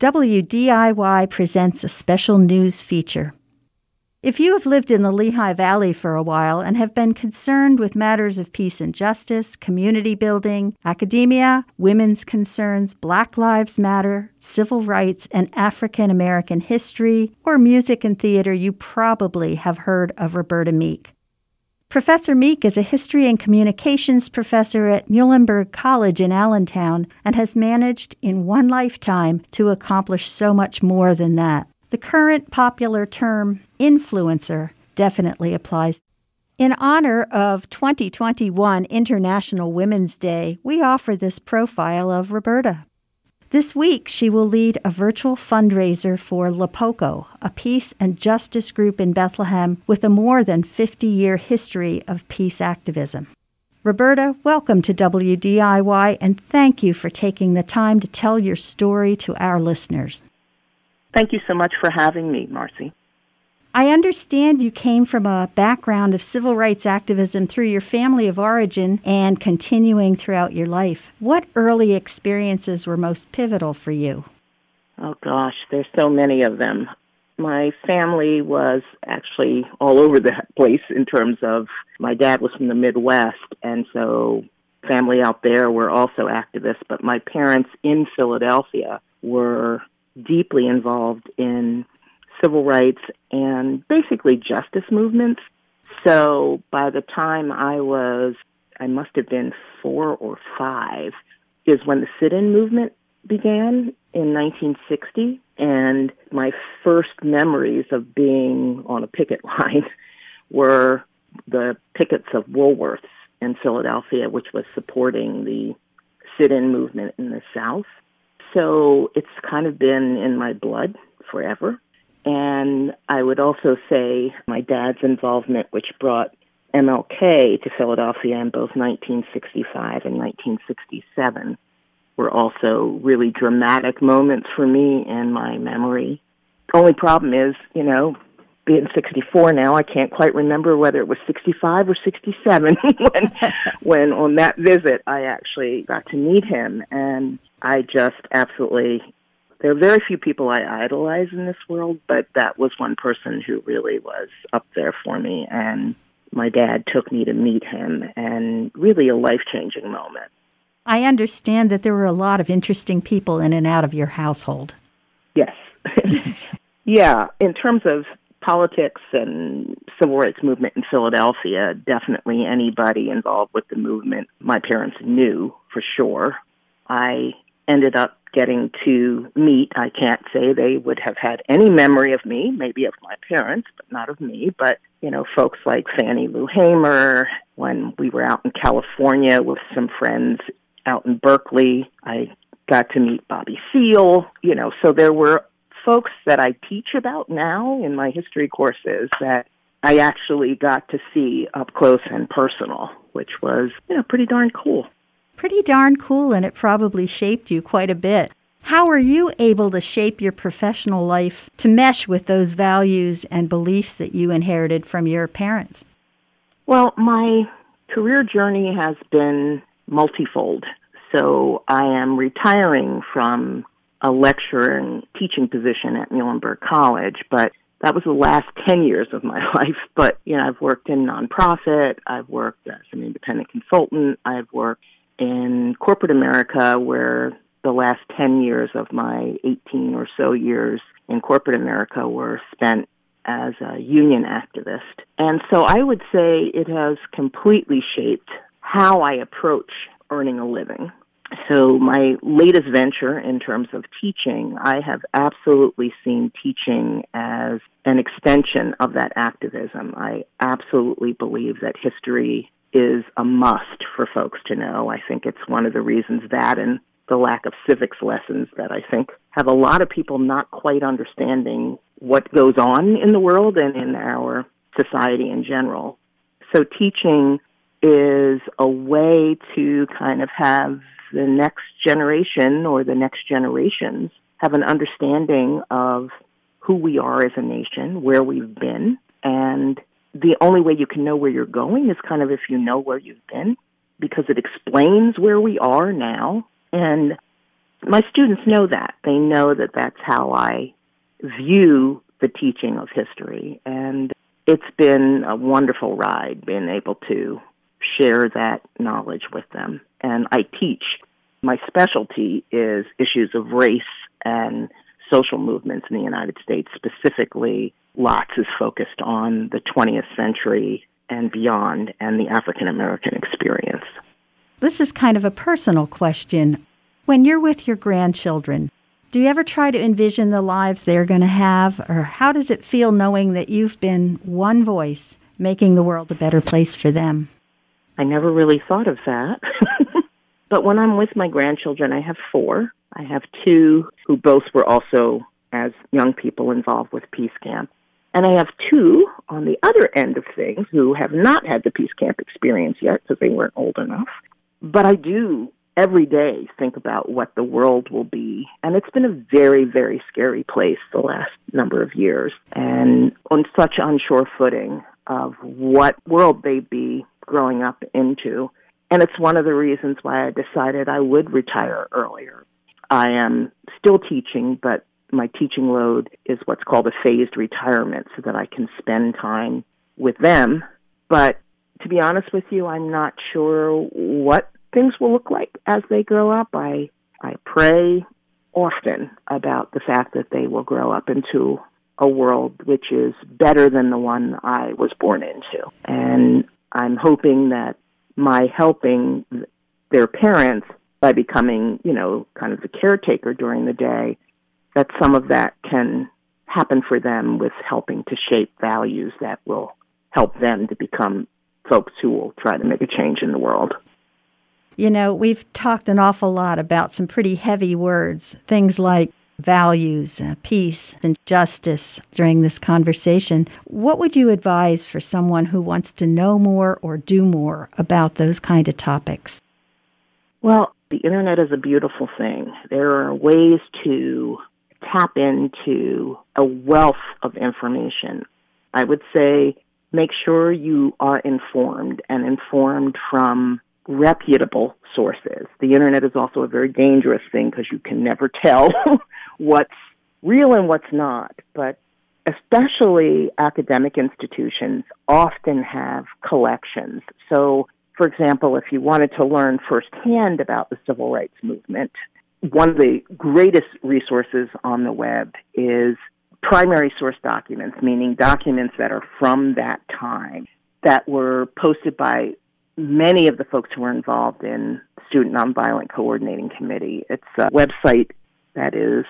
WDIY presents a special news feature. If you have lived in the Lehigh Valley for a while and have been concerned with matters of peace and justice, community building, academia, women's concerns, Black Lives Matter, civil rights, and African American history, or music and theater, you probably have heard of Roberta Meek. Professor Meek is a history and communications professor at Muhlenberg College in Allentown and has managed in one lifetime to accomplish so much more than that. The current popular term, influencer, definitely applies. In honor of 2021 International Women's Day, we offer this profile of Roberta. This week, she will lead a virtual fundraiser for LAPOCO, a peace and justice group in Bethlehem with a more than 50-year history of peace activism. Roberta, welcome to WDIY, and thank you for taking the time to tell your story to our listeners. Thank you so much for having me, Marcy. I understand you came from a background of civil rights activism through your family of origin and continuing throughout your life. What early experiences were most pivotal for you? Oh, gosh, there's so many of them. My family was actually all over the place in terms of my dad was from the Midwest, and so family out there were also activists, but my parents in Philadelphia were deeply involved in civil rights and basically justice movements. So by the time I must have been 4 or 5, is when the sit-in movement began in 1960. And my first memories of being on a picket line were the pickets of Woolworths in Philadelphia, which was supporting the sit-in movement in the South. So it's kind of been in my blood forever. And I would also say my dad's involvement, which brought MLK to Philadelphia in both 1965 and 1967, were also really dramatic moments for me in my memory. Only problem is, being 64 now, I can't quite remember whether it was 65 or 67 when on that visit I actually got to meet him. And I just absolutely... There are very few people I idolize in this world, but that was one person who really was up there for me, and my dad took me to meet him, and really a life-changing moment. I understand that there were a lot of interesting people in and out of your household. Yes. Yeah, in terms of politics and civil rights movement in Philadelphia, definitely anybody involved with the movement my parents knew for sure. I ended up getting to meet, I can't say they would have had any memory of me, maybe of my parents, but not of me, but, folks like Fannie Lou Hamer. When we were out in California with some friends out in Berkeley, I got to meet Bobby Seale, so there were folks that I teach about now in my history courses that I actually got to see up close and personal, which was, pretty darn cool. Pretty darn cool, and it probably shaped you quite a bit. How are you able to shape your professional life to mesh with those values and beliefs that you inherited from your parents? Well, my career journey has been multifold. So I am retiring from a lecture and teaching position at Muhlenberg College, but that was the last 10 years of my life. But, I've worked in nonprofit, I've worked as an independent consultant, I've worked in corporate America, where the last 10 years of my 18 or so years in corporate America were spent as a union activist. And so I would say it has completely shaped how I approach earning a living. So my latest venture in terms of teaching, I have absolutely seen teaching as an extension of that activism. I absolutely believe that history is a must for folks to know. I think it's one of the reasons that and the lack of civics lessons that I think have a lot of people not quite understanding what goes on in the world and in our society in general. So teaching is a way to kind of have the next generation or the next generations have an understanding of who we are as a nation, where we've been, and the only way you can know where you're going is kind of if you know where you've been, because it explains where we are now. And my students know that. They know that that's how I view the teaching of history. And it's been a wonderful ride being able to share that knowledge with them. And I teach. My specialty is issues of race and social movements in the United States. Specifically, LOTS is focused on the 20th century and beyond and the African American experience. This is kind of a personal question. When you're with your grandchildren, do you ever try to envision the lives they're going to have, or how does it feel knowing that you've been one voice making the world a better place for them? I never really thought of that. But when I'm with my grandchildren, I have 4. I have 2 who both were also, as young people, involved with Peace Camp. And I have 2 on the other end of things who have not had the Peace Camp experience yet because they weren't old enough. But I do every day think about what the world will be. And it's been a very, very scary place the last number of years, and on such unsure footing of what world they'd be growing up into. And it's one of the reasons why I decided I would retire earlier. I am still teaching, but my teaching load is what's called a phased retirement so that I can spend time with them. But to be honest with you, I'm not sure what things will look like as they grow up. I pray often about the fact that they will grow up into a world which is better than the one I was born into. And I'm hoping that my helping their parents by becoming, kind of the caretaker during the day, that some of that can happen for them with helping to shape values that will help them to become folks who will try to make a change in the world. We've talked an awful lot about some pretty heavy words, things like values, peace, and justice during this conversation. What would you advise for someone who wants to know more or do more about those kind of topics? Well, the internet is a beautiful thing. There are ways to tap into a wealth of information. I would say make sure you are informed and informed from reputable sources. The internet is also a very dangerous thing because you can never tell what's real and what's not. But especially academic institutions often have collections. So, for example, if you wanted to learn firsthand about the civil rights movement, one of the greatest resources on the web is primary source documents, meaning documents that are from that time, that were posted by many of the folks who were involved in Student Nonviolent Coordinating Committee. It's a website that is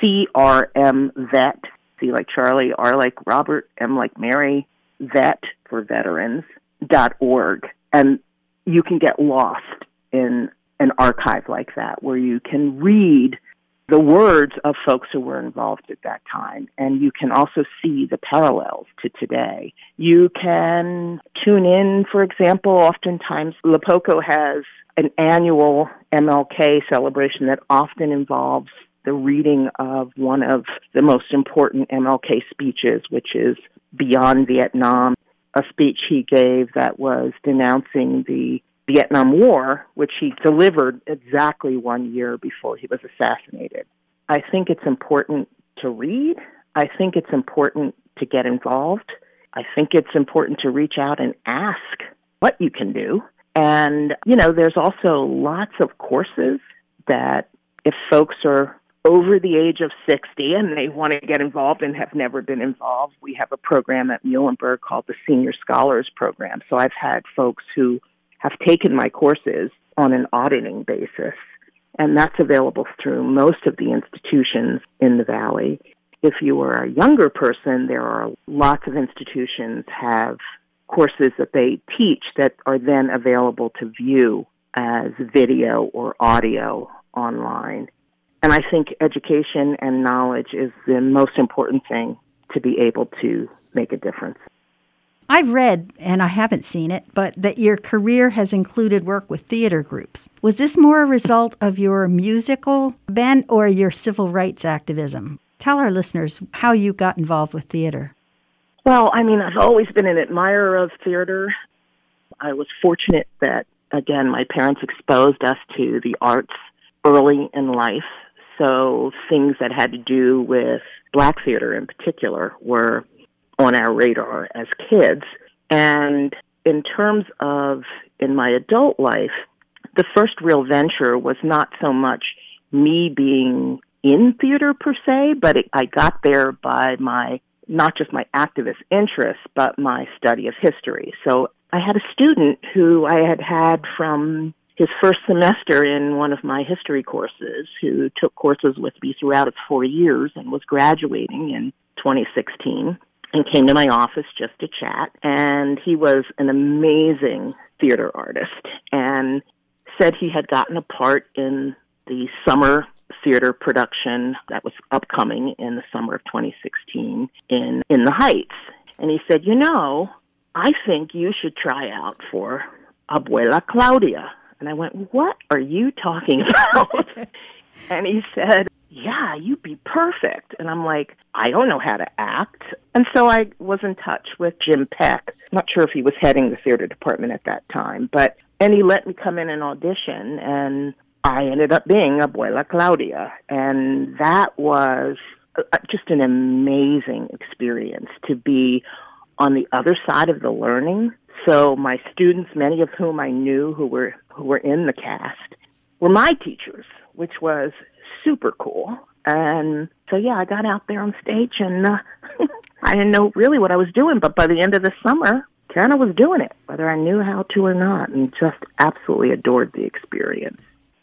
CRMVet, C like Charlie, R like Robert, M like Mary, vet for veterans.org. And you can get lost in an archive like that where you can read the words of folks who were involved at that time, and you can also see the parallels to today. You can tune in, for example, oftentimes LaPoco has an annual MLK celebration that often involves the reading of one of the most important MLK speeches, which is Beyond Vietnam, a speech he gave that was denouncing the Vietnam War, which he delivered exactly 1 year before he was assassinated. I think it's important to read. I think it's important to get involved. I think it's important to reach out and ask what you can do. And, there's also lots of courses that if folks are over the age of 60 and they want to get involved and have never been involved, we have a program at Muhlenberg called the Senior Scholars Program. So I've had folks who have taken my courses on an auditing basis, and that's available through most of the institutions in the Valley. If you are a younger person, there are lots of institutions have courses that they teach that are then available to view as video or audio online. And I think education and knowledge is the most important thing to be able to make a difference. I've read, and I haven't seen it, but that your career has included work with theater groups. Was this more a result of your musical bent or your civil rights activism? Tell our listeners how you got involved with theater. Well, I've always been an admirer of theater. I was fortunate that, again, my parents exposed us to the arts early in life. So things that had to do with Black theater in particular were on our radar as kids. And in terms of in my adult life, the first real venture was not so much me being in theater per se, but I got there by not just my activist interests, but my study of history. So I had a student who I had from his first semester in one of my history courses, who took courses with me throughout its 4 years and was graduating in 2016 and came to my office just to chat. And he was an amazing theater artist and said he had gotten a part in the summer theater production that was upcoming in the summer of 2016 in the Heights. And he said, I think you should try out for Abuela Claudia. And I went, what are you talking about? And he said, yeah, you'd be perfect. And I'm like, I don't know how to act. And so I was in touch with Jim Peck. Not sure if he was heading the theater department at that time, and he let me come in and audition, and I ended up being Abuela Claudia. And that was just an amazing experience to be on the other side of the learning. So my students, many of whom I knew who were in the cast, were my teachers, which was super cool. And so, I got out there on stage, and I didn't know really what I was doing. But by the end of the summer, kind of was doing it, whether I knew how to or not, and just absolutely adored the experience.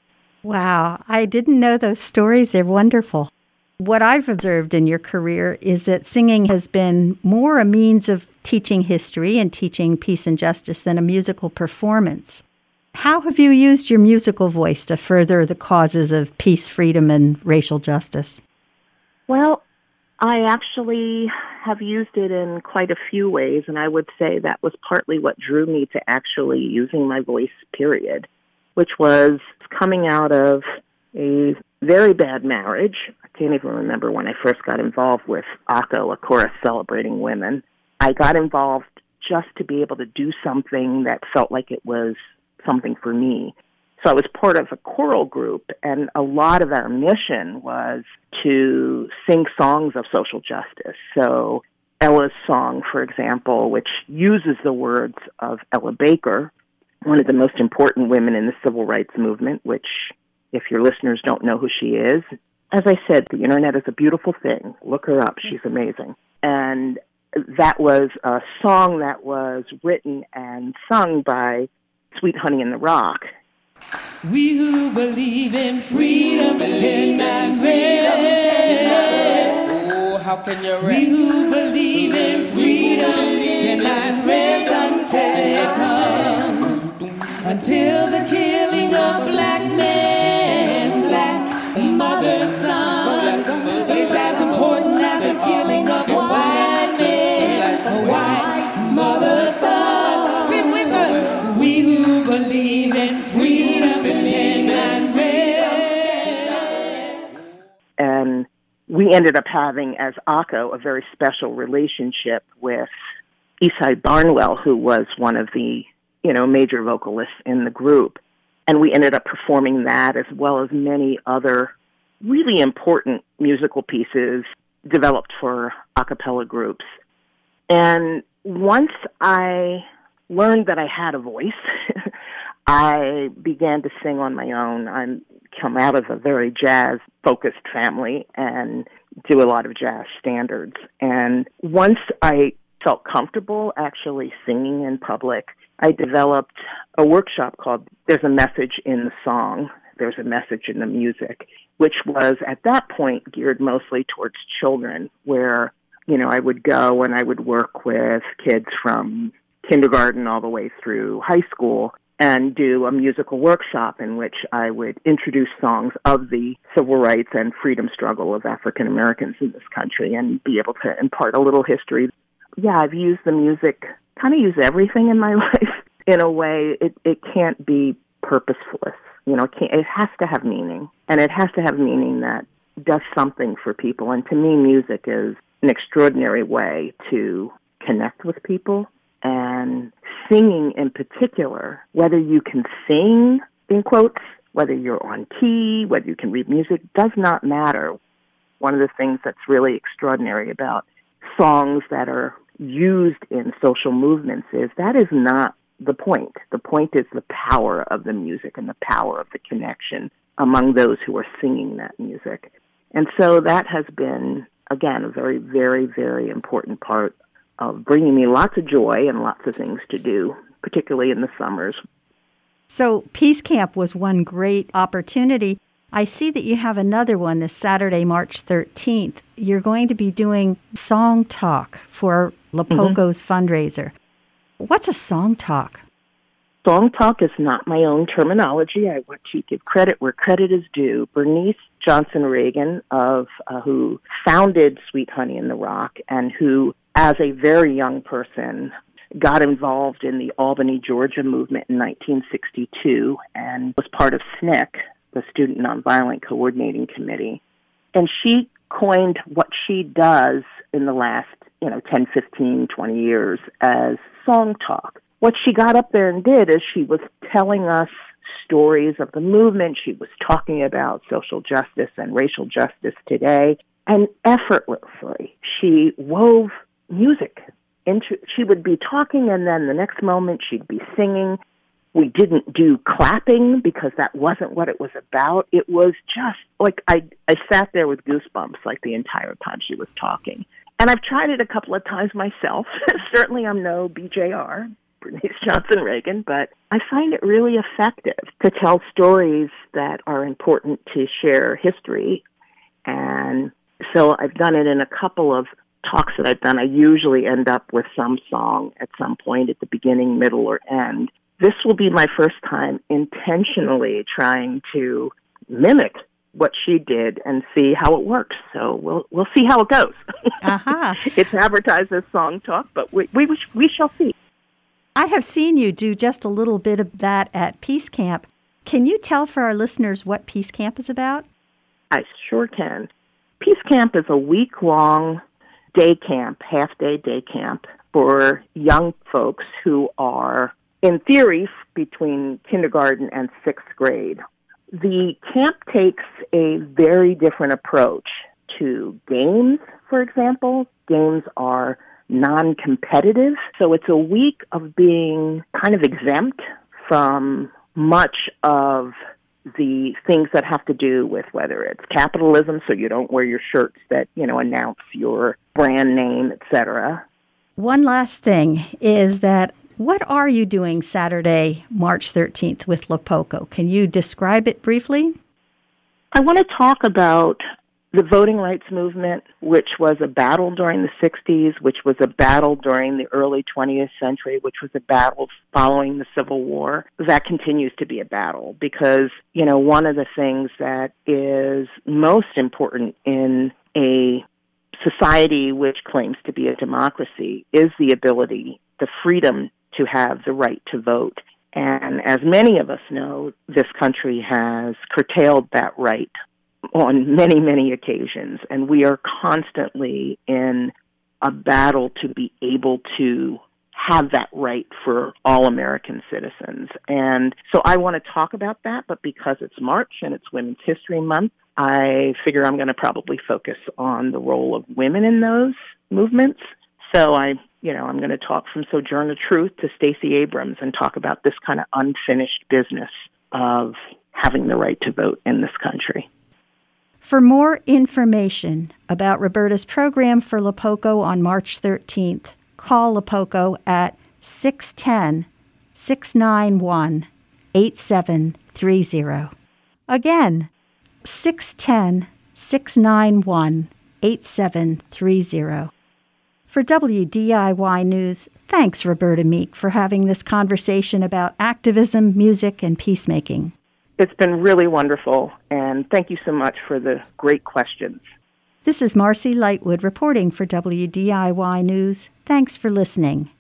Wow. I didn't know those stories. They're wonderful. What I've observed in your career is that singing has been more a means of teaching history and teaching peace and justice than a musical performance. How have you used your musical voice to further the causes of peace, freedom, and racial justice? Well, I actually have used it in quite a few ways, and I would say that was partly what drew me to actually using my voice, period, which was coming out of a very bad marriage. I can't even remember when I first got involved with ACO, a chorus celebrating women. I got involved just to be able to do something that felt like it was something for me. So I was part of a choral group, and a lot of our mission was to sing songs of social justice. So Ella's song, for example, which uses the words of Ella Baker, one of the most important women in the civil rights movement, which, if your listeners don't know who she is, as I said, the internet is a beautiful thing. Look her up. She's amazing. And that was a song that was written and sung by Sweet Honey in the Rock. We who believe in freedom cannot rest. Oh, how can you rest? We who believe in freedom cannot rest until the killing of black men, black mothers, sons is as important as the killing of white men, white mothers, sons. Sing with us. We who believe in freedom cannot rest. And we ended up having, as ACO, a very special relationship with Eastside Barnwell, who was one of the major vocalists in the group. And we ended up performing that as well as many other really important musical pieces developed for a cappella groups. And once I learned that I had a voice, I began to sing on my own. I come out of a very jazz-focused family and do a lot of jazz standards. And once I felt comfortable actually singing in public, I developed a workshop called There's a Message in the Song, There's a Message in the Music, which was at that point geared mostly towards children, where, I would go and I would work with kids from kindergarten all the way through high school and do a musical workshop in which I would introduce songs of the civil rights and freedom struggle of African Americans in this country and be able to impart a little history. Yeah, I've used the music, kind of use everything in my life in a way. It can't be purposeless. It has to have meaning, and it has to have meaning that does something for people. And to me, music is an extraordinary way to connect with people. And singing in particular, whether you can sing, in quotes, whether you're on key, whether you can read music, does not matter. One of the things that's really extraordinary about songs that are used in social movements is that is not the point. The point is the power of the music and the power of the connection among those who are singing that music. And so that has been, again, a very, very, very important part of bringing me lots of joy and lots of things to do, particularly in the summers. So Peace Camp was one great opportunity. I see that you have another one this Saturday, March 13th. You're going to be doing Song Talk for LaPoco's fundraiser. What's a Song Talk? Song Talk is not my own terminology. I want to give credit where credit is due. Bernice Johnson Reagan, who founded Sweet Honey in the Rock and who, as a very young person, got involved in the Albany, Georgia movement in 1962 and was part of SNCC, the Student Nonviolent Coordinating Committee. And she coined what she does in the last, 10, 15, 20 years as Song Talk. What she got up there and did is she was telling us stories of the movement. She was talking about social justice and racial justice today. And effortlessly, she wove music into, she would be talking and then the next moment she'd be singing. We didn't do clapping because that wasn't what it was about. It was just like I sat there with goosebumps like the entire time she was talking. And I've tried it a couple of times myself. Certainly I'm no BJR, Bernice Johnson Reagan, but I find it really effective to tell stories that are important to share history. And so I've done it in a couple of talks that I've done. I usually end up with some song at some point at the beginning, middle, or end. This will be my first time intentionally trying to mimic what she did and see how it works. So we'll see how it goes. Uh-huh. It's advertised as Song Talk, but we shall see. I have seen you do just a little bit of that at Peace Camp. Can you tell for our listeners what Peace Camp is about? I sure can. Peace Camp is a week-long day camp, half-day day camp for young folks who are, in theory, between kindergarten and sixth grade. The camp takes a very different approach to games, for example. Games are non-competitive, so it's a week of being kind of exempt from much of the things that have to do with whether it's capitalism, so you don't wear your shirts that, announce your brand name, etc. One last thing is that what are you doing Saturday, March 13th with LaPoco? Can you describe it briefly? I want to talk about the voting rights movement, which was a battle during the 60s, which was a battle during the early 20th century, which was a battle following the Civil War. That continues to be a battle because, one of the things that is most important in a society which claims to be a democracy is the ability, the freedom to have the right to vote. And as many of us know, this country has curtailed that right on many, many occasions. And we are constantly in a battle to be able to have that right for all American citizens. And so I want to talk about that, but because it's March and it's Women's History Month, I figure I'm going to probably focus on the role of women in those movements. So I'm going to talk from Sojourner Truth to Stacey Abrams and talk about this kind of unfinished business of having the right to vote in this country. For more information about Roberta's program for LaPoco on March 13th, call LaPoco at 610-691-8730. Again, 610-691-8730. For WDIY News, thanks, Roberta Meek, for having this conversation about activism, music, and peacemaking. It's been really wonderful, and thank you so much for the great questions. This is Marcy Lightwood reporting for WDIY News. Thanks for listening.